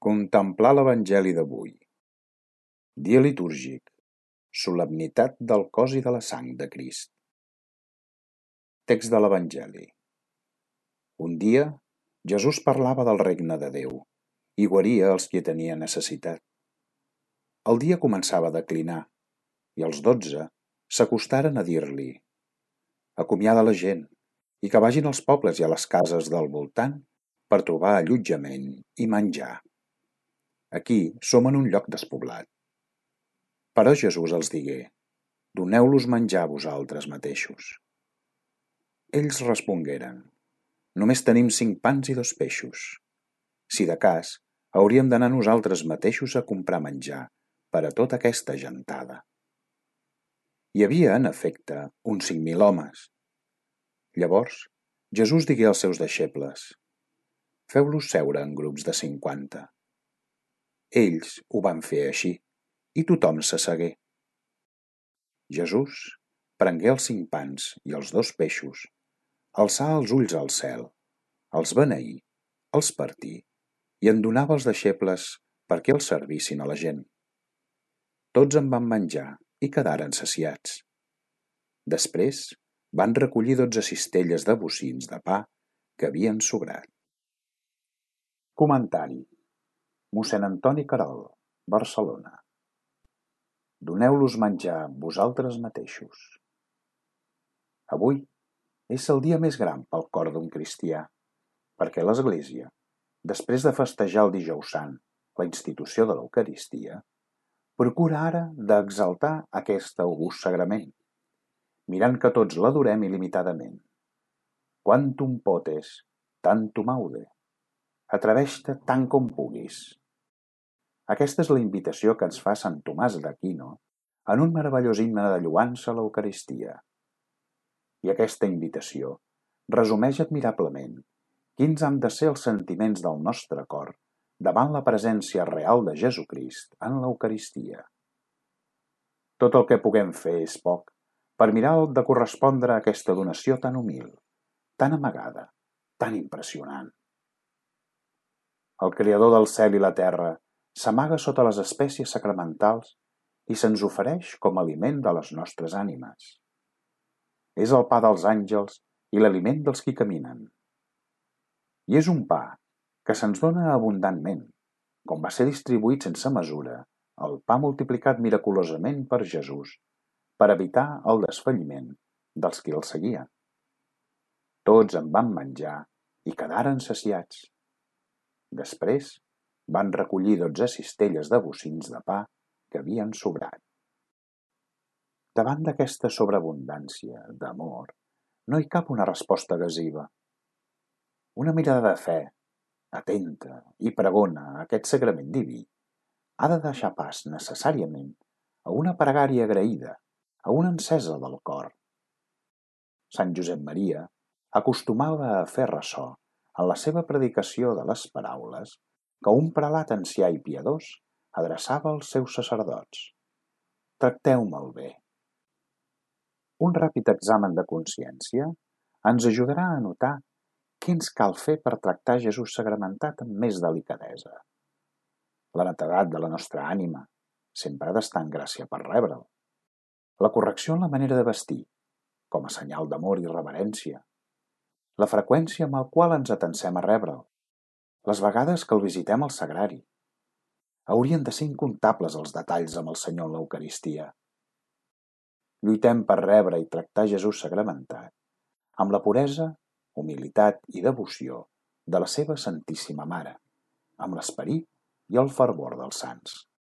Contemplar l'Evangeli d'avui. Dia litúrgic. Solemnitat del cos i de la sang de Crist. Text de l'Evangeli. Un dia, Jesús parlava del regne de Déu i guaria els qui tenien necessitat. El dia començava a declinar i els 12 s'acostaren a dir-li: acomiada la gent i que vagin als pobles i a les cases del voltant per trobar allotjament i menjar. Aquí som en un lloc despoblat. Però Jesús els digué: doneu-los menjar a vosaltres mateixos. Ells respongueren: només tenim 5 pans i 2 peixos. Si de cas, hauríem d'anar nosaltres mateixos a comprar menjar per a tota aquesta gentada. Hi havia, en efecte, uns 5.000 homes. Llavors, Jesús digué als seus deixebles: feu-los seure en grups de 50. Ells ho van fer així, i tothom s'assegué. Jesús prengué els 5 pans i els 2 peixos, alçà els ulls al cel, els beneí, els partí i en donava als deixebles perquè els servissin a la gent. Tots en van menjar i quedaren saciats. Després van recollir 12 cistelles de bocins de pa que havien sobrat. Comentari. Mossèn Antoni Querol, Barcelona. Doneu-los menjar vosaltres mateixos. Avui és el dia més gran pel cor d'un cristià, perquè l'Església, després de festejar el Dijous Sant, la institució de l'Eucaristia, procura ara d'exaltar aquest august sagrament, mirant que tots l'adorem il·limitadament. Quantum potes, tantum aude. Atreveix-te tant com puguis. Aquesta és la invitació que ens fa Sant Tomàs d'Aquino en un meravellós himne de lloança a l'Eucaristia. I aquesta invitació resumeix admirablement quins han de ser els sentiments del nostre cor davant la presència real de Jesucrist en l'Eucaristia. Tot el que puguem fer és poc per mirar de correspondre a aquesta donació tan humil, tan amagada, tan impressionant. El Creador del cel i la terra s'amaga sota les espècies sacramentals i se'ns ofereix com a aliment de les nostres ànimes. És el pa dels àngels i l'aliment dels qui caminen. I és un pa que se'ns dona abundantment, com va ser distribuït sense mesura el pa multiplicat miraculosament per Jesús per evitar el desfalliment dels qui el seguien. Tots en van menjar i quedaren saciats. Després van recollir 12 cistelles de bocins de pa que havien sobrat. Davant d'aquesta sobreabundància d'amor, no hi cap una resposta evasiva. Una mirada de fe, atenta i pregona a aquest sagrament diví, ha de deixar pas necessàriament a una pregària agraïda, a una encesa del cor. Sant Josep Maria acostumava a fer ressò en la seva predicació de les paraules que un prelat ancià i piadós adreçava als seus sacerdots: tracteu-me'l bé. Un ràpid examen de consciència ens ajudarà a notar què ens cal fer per tractar Jesús sagramentat amb més delicadesa. La netedat de la nostra ànima sempre ha d'estar en gràcia per rebre'l. La correcció en la manera de vestir, com a senyal d'amor i reverència. La freqüència amb la qual ens atansem a rebre'l. Les vegades que el visitem al sagrari. Haurien de ser incomptables els detalls amb el Senyor en l'Eucaristia. Lluitem per rebre i tractar Jesús sagramentat amb la puresa, humilitat i devoció de la seva Santíssima Mare, amb l'esperit i el fervor dels sants.